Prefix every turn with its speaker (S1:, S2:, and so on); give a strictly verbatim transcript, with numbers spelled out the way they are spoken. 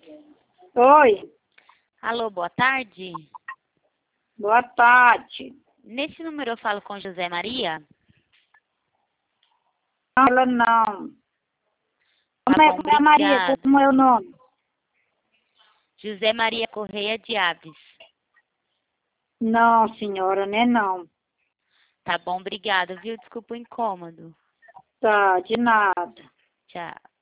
S1: Oi,
S2: Alô, boa tarde.
S1: boa tarde.
S2: Nesse número eu falo com José Maria?
S1: Não, ela não.
S2: Tá
S1: Como é,
S2: bom,
S1: como é Maria?
S2: obrigada.
S1: Como é o nome?
S2: José Maria Correia de Aves.
S1: Não, senhora, né não.
S2: Tá bom, obrigada, viu? Desculpa o incômodo.
S1: Tá, de nada.
S2: Tchau.